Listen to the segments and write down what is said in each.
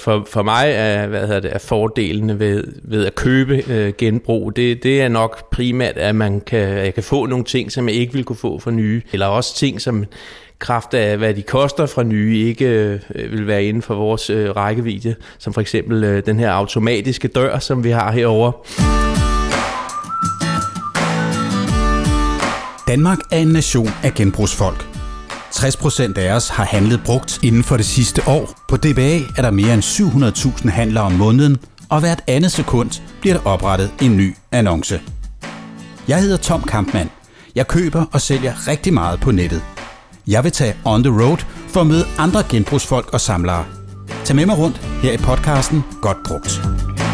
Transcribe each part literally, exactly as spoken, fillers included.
for, for mig er, hvad hedder det, er fordelene ved, ved at købe øh, genbrug, det, det er nok primært, at man kan, jeg kan få nogle ting, som jeg ikke ville kunne få fra nye, eller også ting, som kraft af, hvad de koster fra nye, ikke øh, vil være inden for vores øh, rækkevidde, som for eksempel øh, den her automatiske dør, som vi har herovre. Danmark er en nation af genbrugsfolk. tres procent af os har handlet brugt inden for det sidste år. På D B A er der mere end syv hundrede tusind handlere om måneden, og hvert andet sekund bliver der oprettet en ny annonce. Jeg hedder Tom Kampmann. Jeg køber og sælger rigtig meget på nettet. Jeg vil tage on the road for at møde andre genbrugsfolk og samlere. Tag med mig rundt her i podcasten Godt Brugt.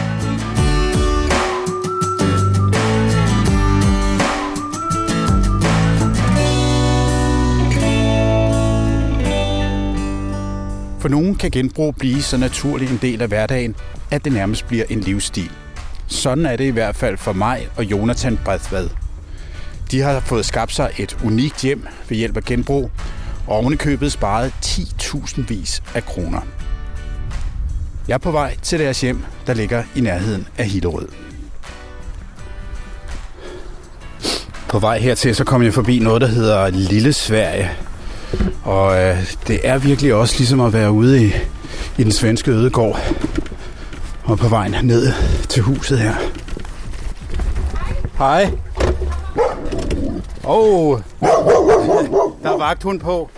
For nogen kan genbrug blive så naturlig en del af hverdagen, at det nærmest bliver en livsstil. Sådan er det i hvert fald for mig og Jonathan Bredvad. De har fået skabt sig et unikt hjem ved hjælp af genbrug, og ovenikøbet sparet ti tusind vis af kroner. Jeg er på vej til deres hjem, der ligger i nærheden af Hillerød. På vej hertil så kom jeg forbi noget, der hedder Lille Sverige. Og øh, det er virkelig også ligesom at være ude i, i den svenske ødegård. Og på vejen ned til huset her. Hej. Åh, oh, der er vagthund på.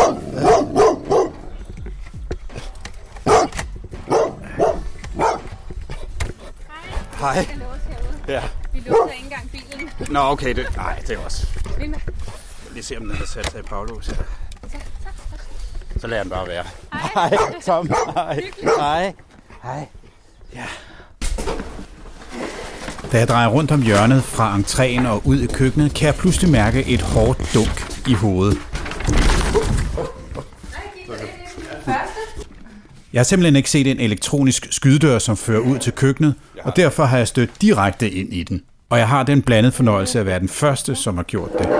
Hej. Hej. Ja. Vi låser ikke engang bilen. Nå, okay. Det, nej, det er også. Lige se, om den er sat sig i baglås her. Så lader den bare være. Hej, Hej Tom. Hej. Hej. Hej. Ja. Da jeg drejer rundt om hjørnet fra entréen og ud i køkkenet, kan jeg pludselig mærke et hårdt dunk i hovedet. Jeg har simpelthen ikke set en elektronisk skydedør, som fører ud til køkkenet, og derfor har jeg stødt direkte ind i den. Og jeg har den blandede fornøjelse at være den første, som har gjort det.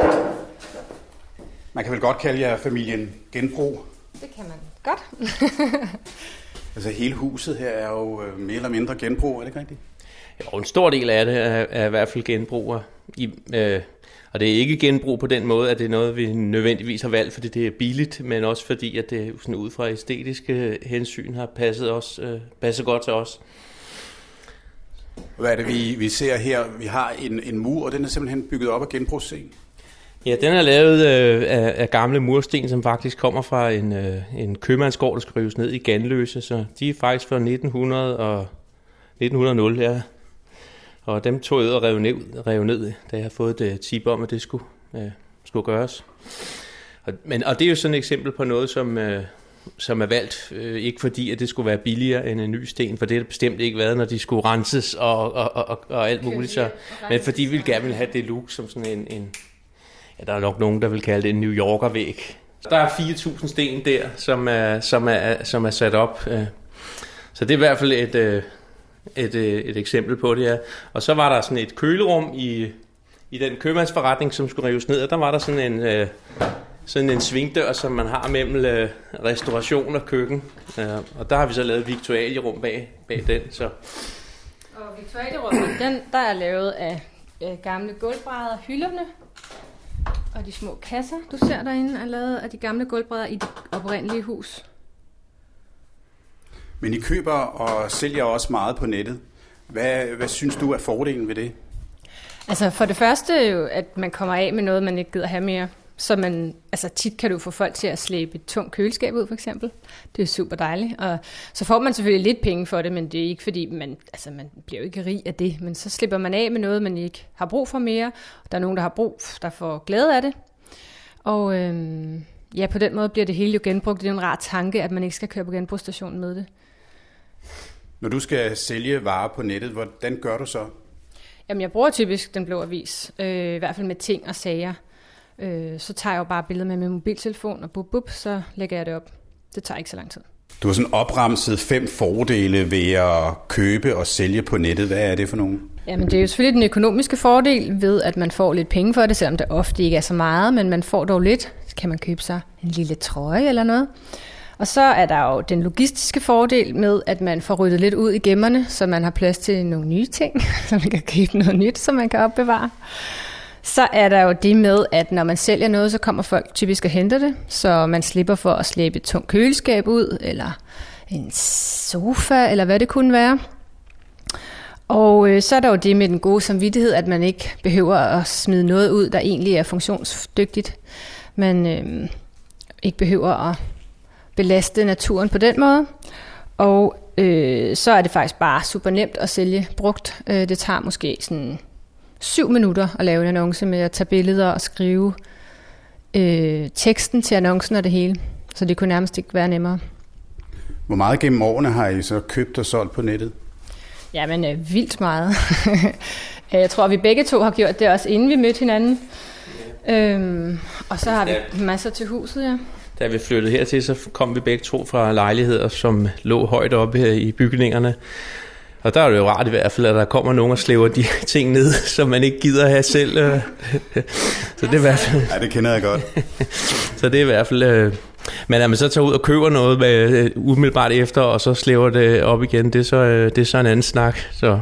Man kan vel godt kalde jer familien Genbrug? Det kan man godt. Altså hele huset her er jo mere eller mindre genbrug, er det ikke rigtigt? Jo, en stor del af det er, er i hvert fald genbrug. I, øh, og det er ikke genbrug på den måde, at det er noget, vi nødvendigvis har valgt, fordi det er billigt, men også fordi, at det sådan ud fra æstetiske hensyn har passet, os, øh, passet godt til os. Hvad er det, vi, vi ser her? Vi har en, en mur, og den er simpelthen bygget op af genbrugssten. Ja, den er lavet øh, af, af gamle mursten, som faktisk kommer fra en, øh, en købmandsgård, der skal rives ned i Ganløse, så de er faktisk fra nitten hundrede og nitten hundrede, ja. Og dem tog jeg ud og rev ned, rev ned, da jeg har fået et tip om, at det skulle, øh, skulle gøres. Og, men, og det er jo sådan et eksempel på noget, som, øh, som er valgt, øh, ikke fordi, at det skulle være billigere end en ny sten, for det har det bestemt ikke været, når de skulle renses og, og, og, og, og alt muligt. Så, men fordi vi gerne vil have det look som sådan en, en, ja, der er nok nogen, der vil kalde det en New Yorker-væg. Der er fire tusind sten der, som er, som er, som er sat op. Øh. Så det er i hvert fald et... Øh, Et, et eksempel på det, ja. Og så var der sådan et kølerum i, i den købmandsforretning, som skulle rives ned, og der var der sådan en, øh, sådan en svingdør, som man har mellem øh, restauration og køkken. Øh, og der har vi så lavet et viktualierum bag, bag den. Så. Og viktualierummet, den der er lavet af øh, gamle gulvbrædder, hylderne og de små kasser, du ser derinde, er lavet af de gamle gulvbrædder i det oprindelige hus. Men I køber og sælger også meget på nettet. Hvad, hvad synes du er fordelen ved det? Altså for det første er jo, at man kommer af med noget, man ikke gider have mere. Så man, altså tit kan du få folk til at slæbe et tungt køleskab ud, for eksempel. Det er super dejligt. Og så får man selvfølgelig lidt penge for det, men det er ikke fordi, man, altså man bliver jo ikke rig af det. Men så slipper man af med noget, man ikke har brug for mere. Der er nogen, der har brug, der får glæde af det. Og øhm, ja, på den måde bliver det hele jo genbrugt. Det er en rar tanke, at man ikke skal køre på genbrugsstationen med det. Når du skal sælge varer på nettet, hvordan gør du så? Jamen, jeg bruger typisk Den Blå Avis, øh, i hvert fald med ting og sager. Øh, så tager jeg jo bare billeder med min mobiltelefon, og bup, bup, så lægger jeg det op. Det tager ikke så lang tid. Du har sådan opramset fem fordele ved at købe og sælge på nettet. Hvad er det for nogle? Jamen, det er jo selvfølgelig den økonomiske fordel ved, at man får lidt penge for det, selvom det ofte ikke er så meget, men man får dog lidt. Så kan man købe sig en lille trøje eller noget. Og så er der jo den logistiske fordel med, at man får ryddet lidt ud i gemmerne, så man har plads til nogle nye ting, så man kan købe noget nyt, som man kan opbevare. Så er der jo det med, at når man sælger noget, så kommer folk typisk og henter det, så man slipper for at slæbe et tungt køleskab ud, eller en sofa, eller hvad det kunne være. Og øh, så er der jo det med den gode samvittighed, at man ikke behøver at smide noget ud, der egentlig er funktionsdygtigt. Man øh, ikke behøver at belaste naturen på den måde. Og øh, så er det faktisk bare super nemt at sælge brugt. Øh, det tager måske sådan syv minutter at lave en annonce med at tage billeder og skrive øh, teksten til annoncen og det hele. Så det kunne nærmest ikke være nemmere. Hvor meget gennem årene har I så købt og solgt på nettet? Jamen, øh, vildt meget. Jeg tror, vi begge to har gjort det også, inden vi mødte hinanden. Øhm, og så har vi masser til huset, ja. Da vi flyttede hertil, så kom vi begge to fra lejligheder, som lå højt oppe i bygningerne. Og der er det jo rart i hvert fald, at der kommer nogen og slæver de ting ned, som man ikke gider have selv. Så det er i hvert fald... Ja, det kender jeg godt. Så det er i hvert fald... Men at man så tager ud og køber noget med, umiddelbart efter, og så slæver det op igen, det er så, det er så en anden snak. Så,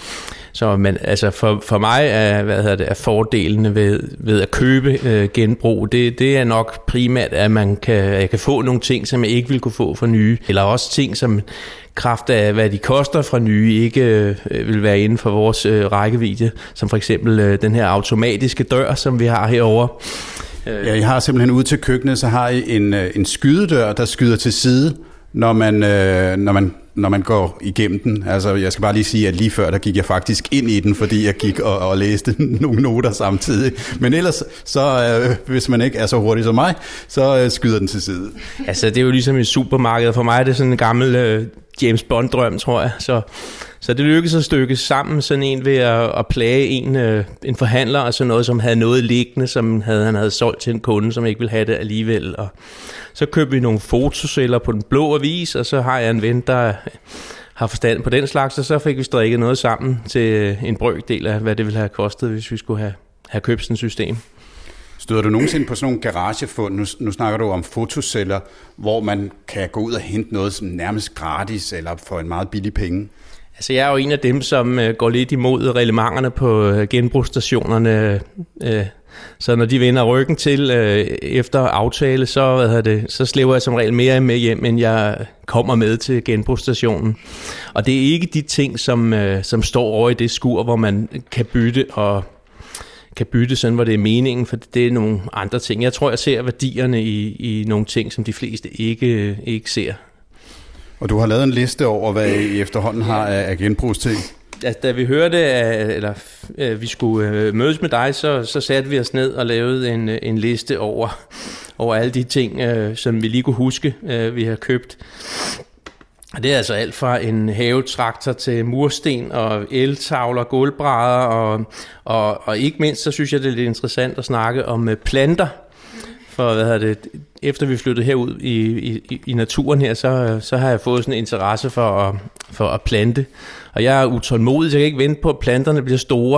så men altså for, for mig er, hvad hedder det, er fordelene ved, ved at købe øh, genbrug, det, det er nok primært, at man kan, jeg kan få nogle ting, som jeg ikke ville kunne få for nye, eller også ting, som kraft af, hvad de koster fra nye, ikke øh, vil være inden for vores øh, rækkevidde, som for eksempel øh, den her automatiske dør, som vi har herovre. Ja, I har simpelthen ude til køkkenet, så har I en, en skydedør, der skyder til side, når man, øh, når man, når man går igennem den. Altså, jeg skal bare lige sige, at lige før, der gik jeg faktisk ind i den, fordi jeg gik og, og læste nogle noter samtidig. Men ellers, så øh, hvis man ikke er så hurtig som mig, så øh, skyder den til side. Altså, det er jo ligesom et supermarked. For mig er det sådan en gammel øh, James Bond-drøm, tror jeg. Så, så det lykkedes at stykke sammen sådan en ved at, at plage en, øh, en forhandler, og sådan noget, som havde noget liggende, som havde, han havde solgt til en kunde, som ikke ville have det alligevel. Og så købte vi nogle fotoceller på den blå avis, og så har jeg en ven, der har forstand på den slags, og så fik vi strikket noget sammen til en brøkdel af, hvad det ville have kostet, hvis vi skulle have, have købt sådan et system. Støder du nogensinde på sådan nogle garagefund, nu, nu snakker du om fotoceller, hvor man kan gå ud og hente noget som nærmest gratis eller for en meget billig penge? Altså jeg er jo en af dem, som øh, går lidt imod reglementerne på øh, genbrugsstationerne. Øh, så når de vender ryggen til øh, efter aftale, så, hvad hedder det, så slæver jeg som regel mere med hjem, end jeg kommer med til genbrugsstationen. Og det er ikke de ting, som, øh, som står over i det skur, hvor man kan bytte og kan bytte sådan, hvor det er meningen, for det er nogle andre ting. Jeg tror, jeg ser værdierne i, i nogle ting, som de fleste ikke, ikke ser. Og du har lavet en liste over, hvad I efterhånden har af genbrugsting. Altså, da vi hørte, eller øh, vi skulle øh, mødes med dig, så, så satte vi os ned og lavede en, en liste over, over alle de ting, øh, som vi lige kunne huske, øh, vi har købt. Og det er altså alt fra en havetraktor til mursten og eltavler, gulvbrædder, og, og, og ikke mindst, så synes jeg, det er lidt interessant at snakke om øh, planter. For hvad hedder det, efter vi flyttede herud i, i, i naturen her, så, så har jeg fået sådan en interesse for at, for at plante. Og jeg er utålmodig, så jeg kan ikke vente på, at planterne bliver store.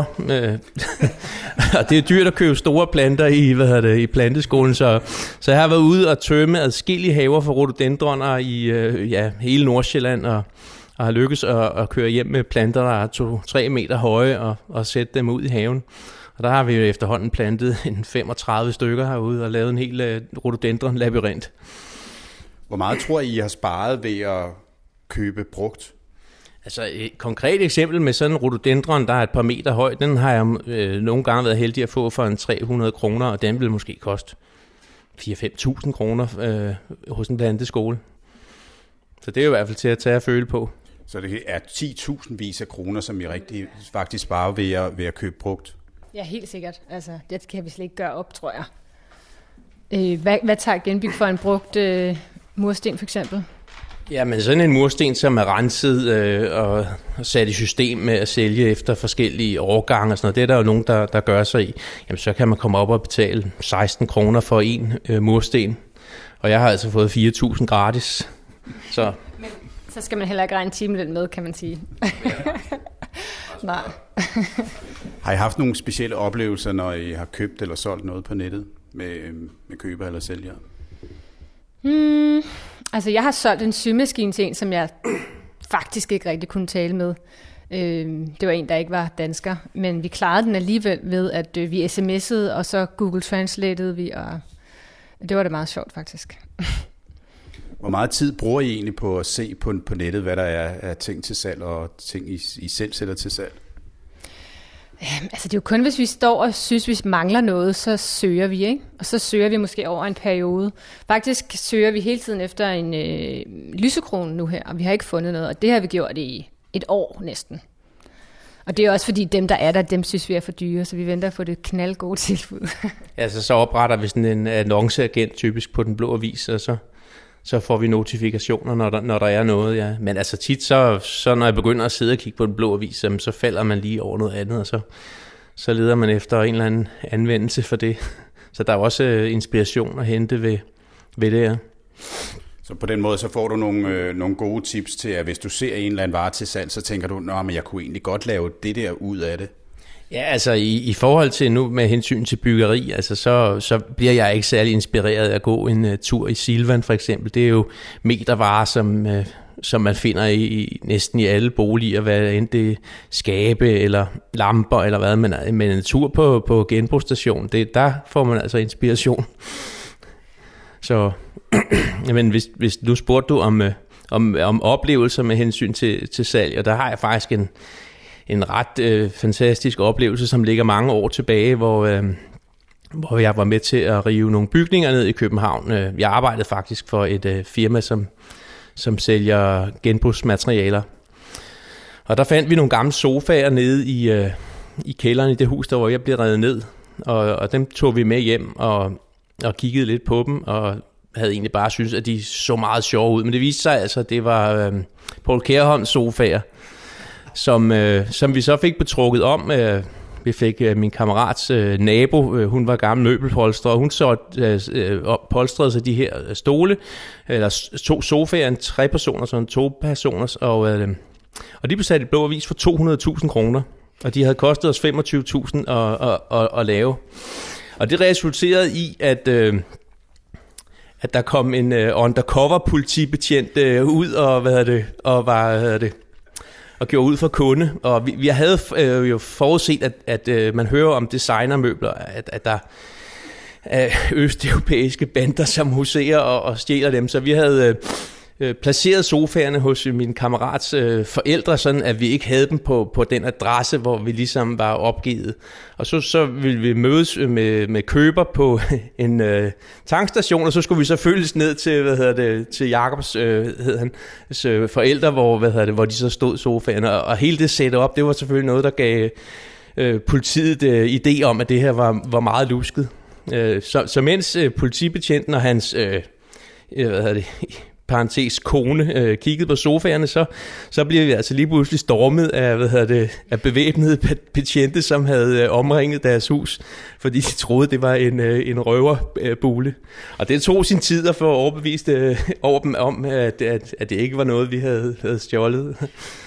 Og det er dyrt at købe store planter i, hvad hedder det, i planteskolen, så, så jeg har været ude og tømme adskillige haver for rhododendroner i ja, hele Nordsjælland, og, og har lykkes at, at køre hjem med planter, der er to-tre meter høje, og, og sætte dem ud i haven. Og der har vi jo efterhånden plantet en femogtredive stykker herude og lavet en hel uh, rhododendron-labyrint. Hvor meget tror I, I har sparet ved at købe brugt? Altså et konkret eksempel med sådan en rhododendron, der er et par meter høj, den har jeg øh, nogle gange været heldig at få for en tre hundrede kroner, og den vil måske koste fire til fem tusind kroner øh, hos en planteskole. Så det er jo i hvert fald til at tage og føle på. Så det er ti tusind vis af kroner, som I rigtig faktisk sparer ved at, ved at købe brugt? Ja, helt sikkert. Altså, det kan vi slet ikke gøre op, tror jeg. Øh, hvad, hvad tager genbyg for en brugt øh, mursten for eksempel? Ja, men sådan en mursten, som er renset øh, og sat i system med at sælge efter forskellige årgange og sådan noget, det er der jo nogen, der, der gør sig i. Jamen, så kan man komme op og betale seksten kroner for en øh, mursten. Og jeg har altså fået fire tusind gratis. Så. Men så skal man heller ikke regne timeløn med, kan man sige. Nej. Har I haft nogle specielle oplevelser, når I har købt eller solgt noget på nettet med, med køber eller sælger? Hmm, altså, jeg har solgt en symaskine til en, som jeg faktisk ikke rigtig kunne tale med. Øh, det var en, der ikke var dansker, men vi klarede den alligevel ved, at øh, vi sms'ede, og så Google Translated vi, og det var da meget sjovt faktisk. Hvor meget tid bruger I egentlig på at se på, på nettet, hvad der er af ting til salg og ting, I, I selv sætter til salg? Jamen, altså det er jo kun, hvis vi står og synes, vi mangler noget, så søger vi, ikke? Og så søger vi måske over en periode. Faktisk søger vi hele tiden efter en øh, lysekrone nu her, og vi har ikke fundet noget, og det har vi gjort i et år næsten. Og det er også fordi dem, der er der, dem synes vi er for dyre, så vi venter på det knaldgode tilbud. Altså så opretter vi sådan en annonceagent typisk på Den Blå Avis, og så, så får vi notifikationer, når der, når der er noget. Ja. Men altså tit, så, så når jeg begynder at sidde og kigge på Den Blå Avis, så falder man lige over noget andet, og så, så leder man efter en eller anden anvendelse for det. Så der er også inspiration at hente ved, ved det her. Så på den måde, så får du nogle, øh, nogle gode tips til, at hvis du ser en eller anden vare til salg, så tænker du, nå, men jeg kunne egentlig godt lave det der ud af det. Ja, altså i, i forhold til nu med hensyn til byggeri, altså så, så bliver jeg ikke særlig inspireret af at gå en uh, tur i Silvan for eksempel. Det er jo metervarer, som, uh, som man finder i, i næsten i alle boliger, hvad end det skabe eller lamper eller hvad, men, men en tur på, på genbrugsstation, det, der får man altså inspiration. Så men hvis, hvis nu spurgte du om, om, om oplevelser med hensyn til, til salg, og der har jeg faktisk en, en ret øh, fantastisk oplevelse, som ligger mange år tilbage, hvor, øh, hvor jeg var med til at rive nogle bygninger ned i København. Jeg arbejdede faktisk for et øh, firma, som, som sælger genbrugsmaterialer. Og der fandt vi nogle gamle sofaer nede i, øh, i kælderen i det hus, der hvor jeg blev revet ned, og, og dem tog vi med hjem og, og kiggede lidt på dem, og havde egentlig bare syntes, at de så meget sjove ud. Men det viste sig altså, at det var øh, Poul Kjærholms sofaer, som, øh, som vi så fik betrukket om. Øh, vi fik øh, min kammerats øh, nabo, øh, hun var gammel møbelpolstrer, og hun så øh, polstrede sig de her stole, eller to sofaer, en tre personer, sådan to personers, og, øh, og de blev sat i Blå Avis for to hundrede tusind kroner, og de havde kostet os femogtyve tusind at, at, at, at lave. Og det resulterede i, at øh, at der kom en uh, undercover politibetjent uh, ud og hvad det og var hvad det og gjorde ud for kunde, og vi, vi havde uh, jo forudset at at uh, man hører om designermøbler, at at der er østeuropæiske bander som huserer og, og stjæler dem, så vi havde uh, placeret sofaerne hos min kammerats øh, forældre, sådan at vi ikke havde dem på, på den adresse, hvor vi ligesom var opgivet. Og så, så ville vi mødes med, med køber på en øh, tankstation, og så skulle vi så følges ned til, hvad hedder det, til Jakobs øh, hedder han, øh, forældre, hvor, hvad hedder det, hvor de så stod sofaerne. Og, og hele det setup, det var selvfølgelig noget, der gav øh, politiet øh, idé om, at det her var, var meget lusket. Øh, så, så mens øh, politibetjenten og hans øh, hvad hedder det, parentes kone øh, kiggede på sofaerne, så, så bliver vi altså lige pludselig stormet af, hvad hedder det, af bevæbnede betjente, som havde øh, omringet deres hus, fordi de troede, det var en, øh, en røverbule. Og det tog sin tid at få overbevist øh, over dem om, at, at, at det ikke var noget, vi havde, havde stjålet.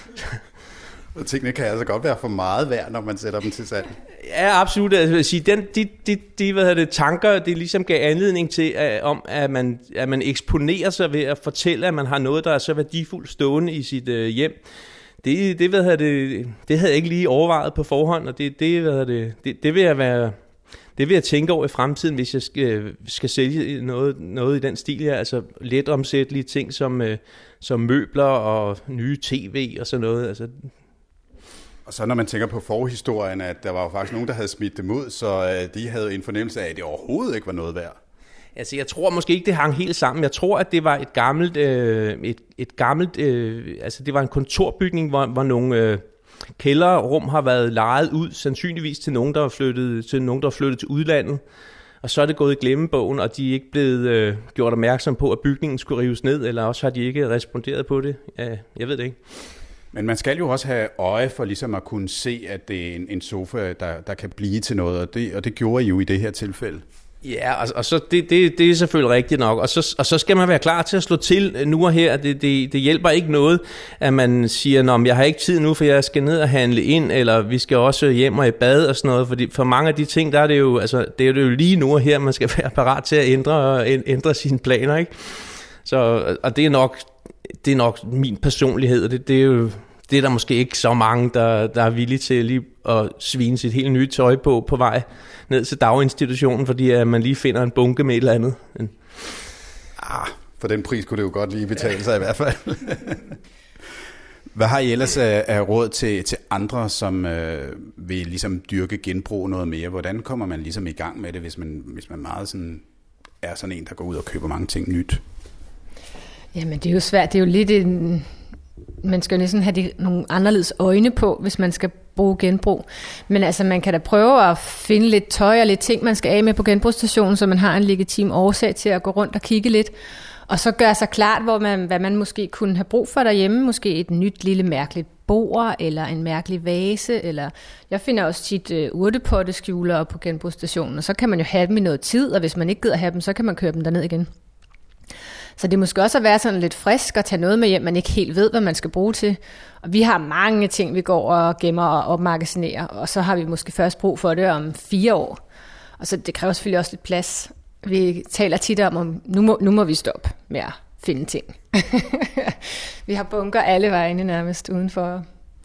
Og tingene kan altså godt være for meget værd, når man sætter dem til salg. Ja, absolut. Jeg vil sige, den, de, de, de hvad det, tanker, det ligesom gav anledning til, at, om, at man, at man eksponerer sig ved at fortælle, at man har noget, der er så værdifuldt stående i sit øh, hjem. Det, det, hvad det, det havde jeg ikke lige overvejet på forhånd, og det, det, hvad det, det, det vil jeg være... Det vil jeg tænke over i fremtiden, hvis jeg skal, skal sælge noget, noget i den stil her. Altså let omsættelige ting som, øh, som møbler og nye tv og sådan noget. Altså... Og så når man tænker på forhistorien, at der var jo faktisk nogen, der havde smidt dem ud, så øh, de havde en fornemmelse af, at det overhovedet ikke var noget værd. Altså jeg tror måske ikke, det hang helt sammen. Jeg tror, at det var et gammelt, øh, et, et gammelt, øh, altså det var en kontorbygning, hvor, hvor nogle... Øh, kælderrum har været lejet ud, sandsynligvis til nogen, der er flyttet til nogen, der er flyttet til udlandet. Og så er det gået i glemmebogen, og de er ikke blevet øh, gjort opmærksom på, at bygningen skulle rives ned, eller også har de ikke responderet på det. Ja, jeg ved det ikke. Men man skal jo også have øje for ligesom at kunne se, at det er en, en sofa, der, der kan blive til noget, og det, og det gjorde I jo i det her tilfælde. Ja, og, og så det, det, det er selvfølgelig rigtigt nok, og så, og så skal man være klar til at slå til nu og her. Det, det, det hjælper ikke noget, at man siger, at jeg har ikke tid nu, for jeg skal ned og handle ind, eller vi skal også hjem og i bad og sådan noget, fordi for mange af de ting, der er det jo, altså, det er det jo lige nu og her, man skal være parat til at ændre, ændre sine planer, ikke? Så, og det er nok, det er nok min personlighed, og det, det er jo det er der måske ikke så mange, der, der er villige til lige at svine sit helt nye tøj på på vej ned til daginstitutionen, fordi at man lige finder en bunke med et eller andet. Ah, for den pris kunne det jo godt lige betale sig i hvert fald. Hvad har I ellers af råd til, til andre, som øh, vil ligesom dyrke genbrug noget mere? Hvordan kommer man ligesom i gang med det, hvis man, hvis man meget sådan er sådan en, der går ud og køber mange ting nyt? Jamen, det er jo svært. Det er jo lidt en... Man skal jo næsten have de, nogle anderledes øjne på, hvis man skal bruge genbrug. Men altså, man kan da prøve at finde lidt tøj og lidt ting, man skal af med på genbrugsstationen, så man har en legitim årsag til at gå rundt og kigge lidt. Og så gøre sig klart, hvor man, hvad man måske kunne have brug for derhjemme. Måske et nyt lille mærkeligt bord, eller en mærkelig vase. Eller jeg finder også tit uh, urtepotteskjuler på genbrugsstationen, og så kan man jo have dem i noget tid, og hvis man ikke gider have dem, så kan man køre dem derned igen. Så det er måske også at være sådan lidt frisk og tage noget med hjem, man ikke helt ved, hvad man skal bruge til. Og vi har mange ting, vi går og gemmer og opmagasinerer, og så har vi måske først brug for det om fire år. Og så det kræver selvfølgelig også lidt plads. Vi taler tit om, om nu, må, nu må vi stoppe med at finde ting. Vi har bunker alle vegne nærmest udenfor.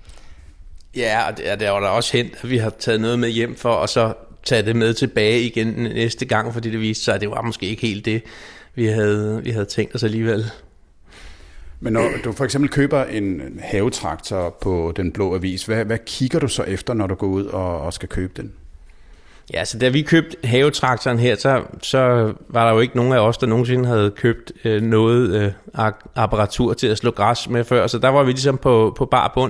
Ja, og det er der også hent, at vi har taget noget med hjem for, og så tage det med tilbage igen næste gang, fordi det viste sig, at det var måske ikke helt det, vi havde, vi havde tænkt os alligevel. Men når du for eksempel køber en havetraktor på Den Blå Avis, hvad, hvad kigger du så efter, når du går ud og, og skal købe den? Ja, så da vi købte havetraktoren her, så, så var der jo ikke nogen af os, der nogensinde havde købt øh, noget øh, apparatur til at slå græs med før, så der var vi ligesom på, på bar bund.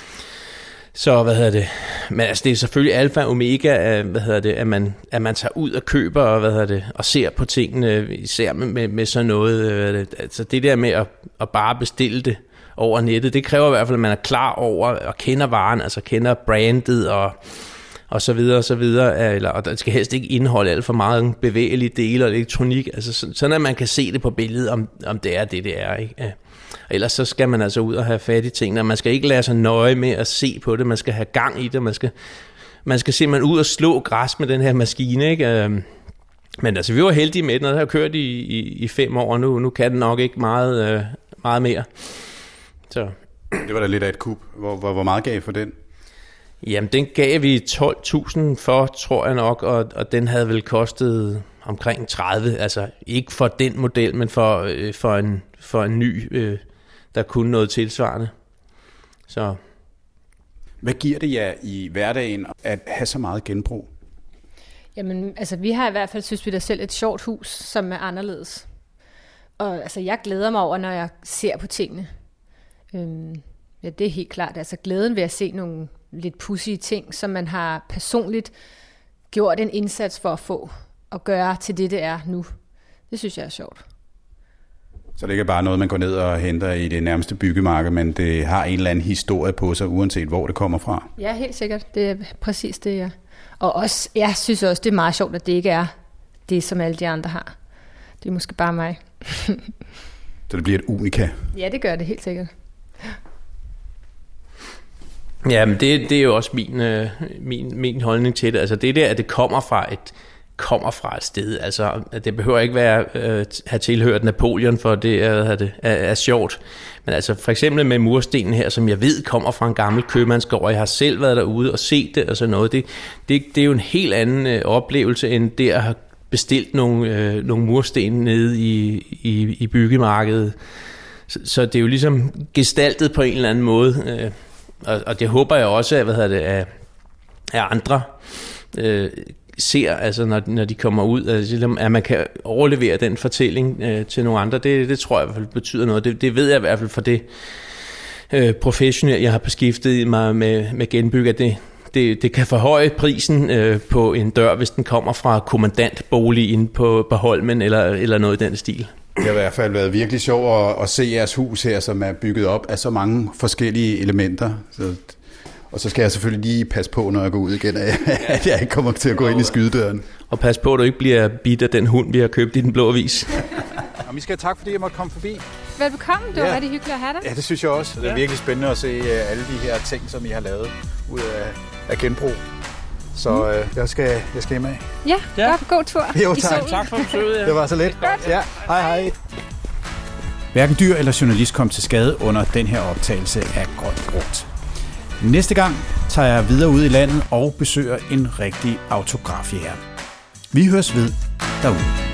Så hvad hedder det? Men altså det er selvfølgelig alfa og omega, hvad hedder det, at man at man tager ud og køber og hvad hedder det og ser på tingene, især med med, med sådan noget. Øh, altså det der med at, at bare bestille det over nettet, det kræver i hvert fald, at man er klar over og kender varen, altså kender brandet og og så videre og så videre, eller og det skal helst ikke indeholde alt for meget bevægelige dele og elektronik, altså sådan at man kan se det på billedet, om om det er det det er, ikke? Ja. Ellers så skal man altså ud og have fat i tingene, og man skal ikke lade sig nøje med at se på det, man skal have gang i det, man skal, man skal simpelthen ud og slå græs med den her maskine, ikke? Men altså, vi var heldige med den, og den har kørt i, i, i fem år, og nu, nu kan den nok ikke meget, meget mere. Så. Det var da lidt af et kub. Hvor, hvor, hvor meget gav I for den? Jamen, den gav vi tolv tusind for, tror jeg nok, og, og den havde vel kostet omkring tredive, altså ikke for den model, men for, øh, for, en, for en ny, øh, der kunne noget tilsvarende. Så. Hvad giver det jer i hverdagen at have så meget genbrug? Jamen, altså vi har i hvert fald, synes vi da selv, et sjovt hus, som er anderledes. Og altså, jeg glæder mig over, når jeg ser på tingene. Øhm, ja, det er helt klart. Altså glæden ved at se nogle lidt pudsige ting, som man har personligt gjort en indsats for at få og gøre til det, det er nu. Det synes jeg er sjovt. Så det ikke er bare noget, man går ned og henter i det nærmeste byggemarked, men det har en eller anden historie på sig, uanset hvor det kommer fra? Ja, helt sikkert. Det er præcis det, ja. Og også, jeg synes også, det er meget sjovt, at det ikke er det, som alle de andre har. Det er måske bare mig. Så det bliver et unika? Ja, det gør det helt sikkert. Ja, men det, det er jo også min, øh, min, min holdning til det. Altså det der, at det kommer fra et, kommer fra et sted. Altså det behøver ikke være øh, have tilhørt Napoleon, for det er, det er, er sjovt. Men altså for eksempel med murstenen her, som jeg ved kommer fra en gammel købmandsgård, og jeg har selv været derude og set det og sådan noget. Det, det, det er jo en helt anden øh, oplevelse, end det at have bestilt nogle, øh, nogle mursten nede i, i, i byggemarkedet. Så, så det er jo ligesom gestaltet på en eller anden måde. Øh, og, og det håber jeg også, at, hvad hedder det, at, at andre øh, ser, altså når, når de kommer ud, altså, at man kan overlevere den fortælling øh, til nogle andre. Det, det tror jeg i hvert fald betyder noget. Det, det ved jeg i hvert fald for det øh, professionelle, jeg har beskæftiget mig med, med genbyg, at det, det, det kan forhøje prisen øh, på en dør, hvis den kommer fra kommandantbolig inde på, på Holmen eller, eller noget i den stil. Det har i hvert fald været virkelig sjovt at, at se jeres hus her, som er bygget op af så mange forskellige elementer. Så, og så skal jeg selvfølgelig lige passe på, når jeg går ud igen, at jeg ikke kommer til at gå ind i skydedøren. Og pas på, at du ikke bliver bidt af den hund, vi har købt i Den Blå Avis. Og vi skal have tak, fordi jeg måtte komme forbi. Velbekomme, det var ja. rigtig hyggeligt at have dig. Ja, det synes jeg også. Det er virkelig spændende at se alle de her ting, som I har lavet ud af, af genbrug. Så mm. øh, jeg, skal, jeg skal hjem af. Ja, ja. Godt, god tur. Jo, tak. Tak for besøget. Ja. Det var så lidt. Godt. Ja, hej hej. Hverken dyr eller journalist kom til skade under den her optagelse af Grønt Brugt. Næste gang tager jeg videre ud i landet og besøger en rigtig autografjæger. Vi høres ved derude.